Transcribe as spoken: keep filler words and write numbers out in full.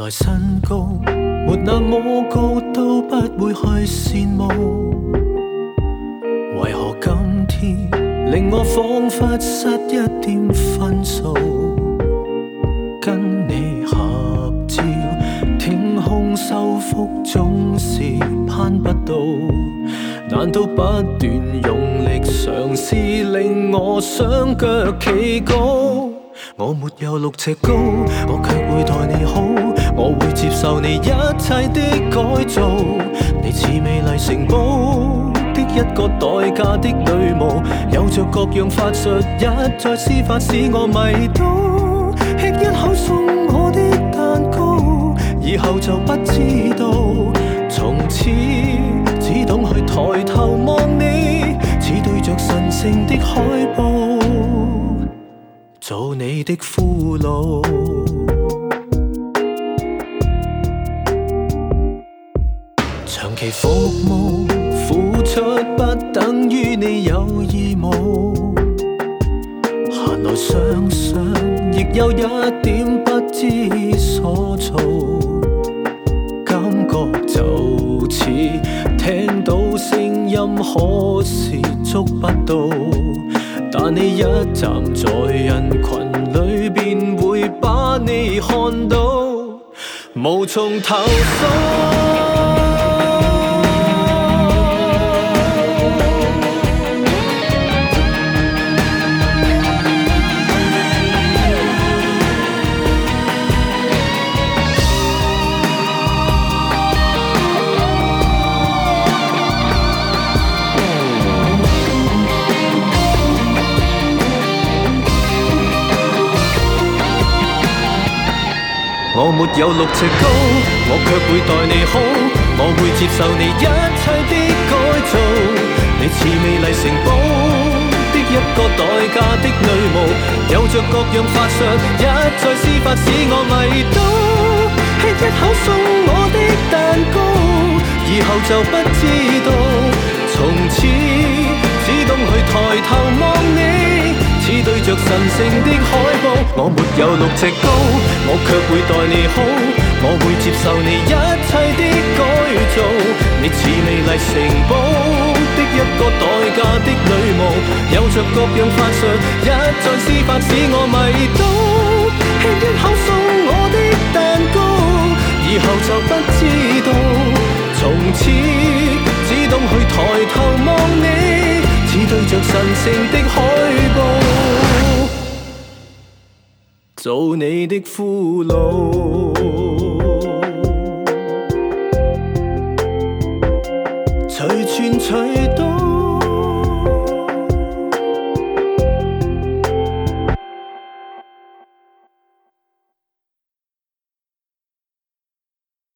來身高，沒那麼高都不會去羨慕。為何今天令我彷彿失一點分數？跟你合照，天空修復總是攀不到，難道不斷用力嘗試令我雙腳企高？我沒有六尺高，我卻會待你好，我會接受你一切的改造。你似美麗城堡的一個代價的女巫，有着各樣法術，一再施法使我迷倒。吃一口送我的蛋糕，以後就不知道，從此只懂去抬頭望你，似對着神聖的海報，做你的俘虜。長期服務付出不等於你有義務，閒來想想亦有一點不知所措，感覺就似聽到聲音可是捉不到，但你一站在人群裏便會把你看到，無從投訴。我沒有六尺高，我卻會待你好，我會接受你一切的改造。你似美麗城堡的一個代價的女巫，有着各樣法術，一再施法使我迷倒。吃一口送我的蛋糕，以後就不知道，從此只懂去抬頭望你，似對着神聖的海報。我沒有六尺高，我卻會待你好，我會接受你一切的改造。你似美麗城堡的一個代價的女巫，有着各樣法術，一再施法使我迷倒。吃一口送我的蛋糕，以後就不知道，從此只懂去抬頭望你，似對着神聖的海報，做你的俘虜。隨傳隨